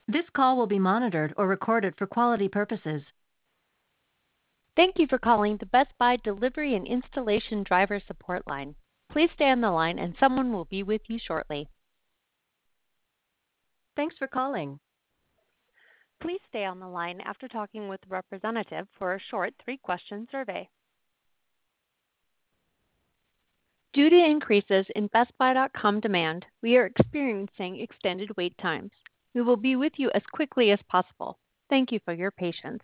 This call will be monitored or recorded for quality purposes. Thank you for calling the Best Buy Delivery and Installation Driver Support Line. Please stay on the line and someone will be with you shortly. Thanks for calling. Please stay on the line after talking with a representative for a short 3-question survey. Due to increases in BestBuy.com demand, we are experiencing extended wait times. We will be with you as quickly as possible. Thank you for your patience.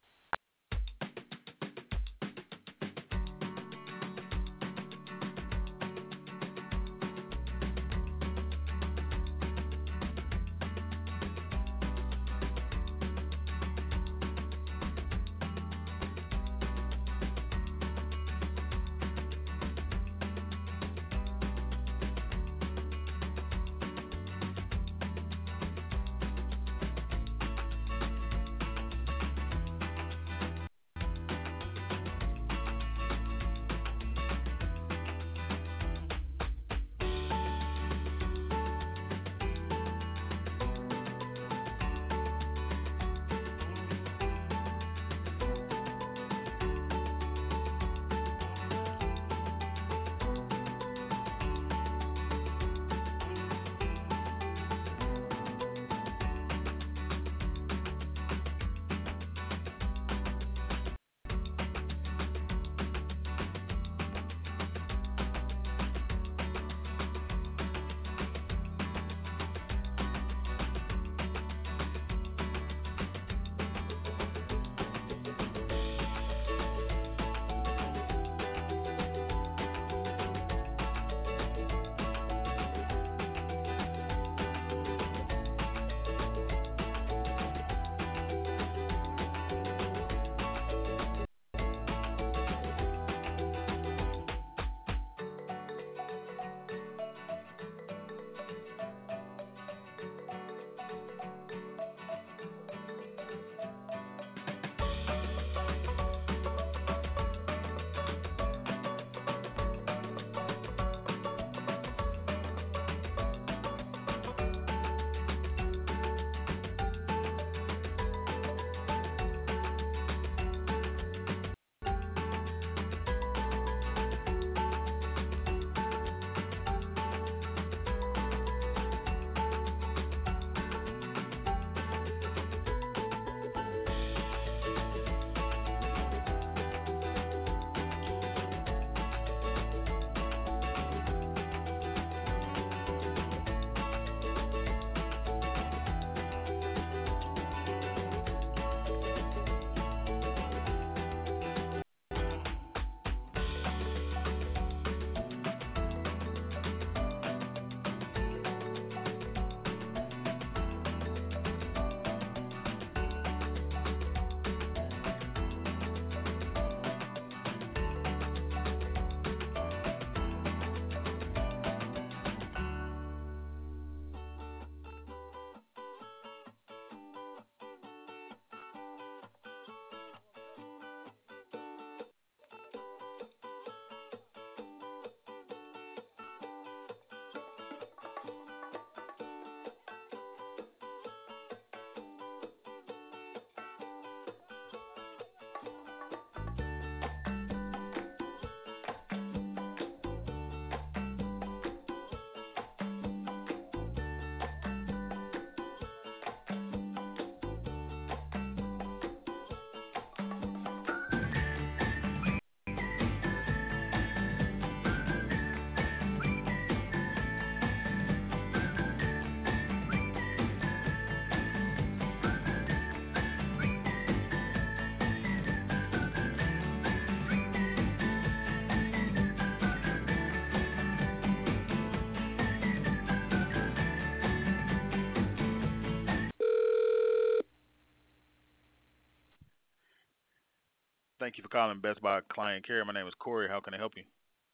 Thank you for calling Best Buy Client Care. My name is Corey. How can I help you?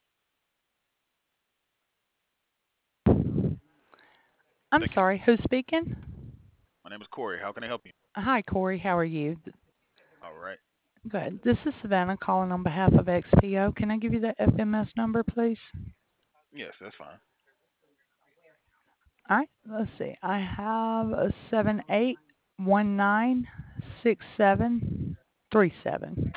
I'm Thank you. sorry, who's speaking? My name is Corey. How can I help you? Hi, Corey. How are you? All right. Good. This is Savannah calling on behalf of XPO. Can I give you the FMS number, please? Yes, that's fine. All right, let's see. I have a 78196737.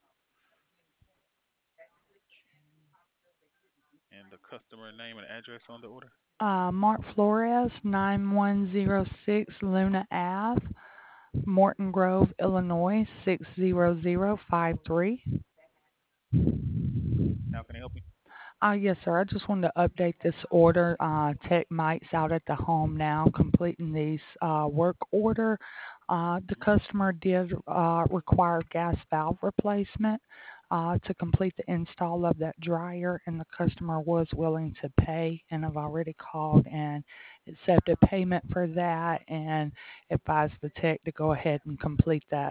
And the customer name and address on the order? Mark Flores, 9106 Luna Ave, Morton Grove, Illinois, 60053. How can I help you? Yes, sir. I just wanted to update this order. Tech Mike's out at the home now completing these work order. The customer did require gas valve replacement to complete the install of that dryer, and the customer was willing to pay, and I've already called and accepted payment for that and advised the tech to go ahead and complete that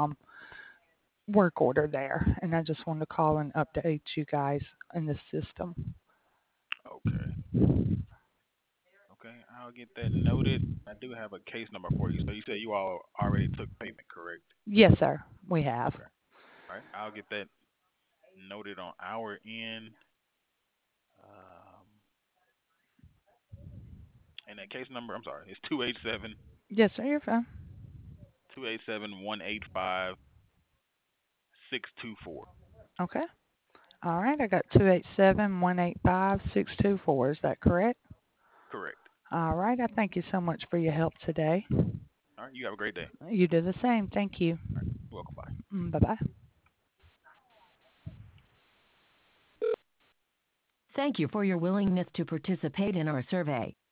work order there. And I just wanted to call and update you guys in the system. Okay. Okay, I'll get that noted. I do have a case number for you. So you said you all already took payment, correct? Yes, sir. We have. Okay. All right. I'll get that noted on our end. Um, and that case number, I'm sorry, it's 287 Yes, sir. You're fine. 287 185 624. Okay. All right. I got 287-185-624. Is that correct? Correct. All right. I thank you so much for your help today. All right. You have a great day. You do the same. Thank you. All right. You're welcome. Bye. Bye bye. Thank you for your willingness to participate in our survey.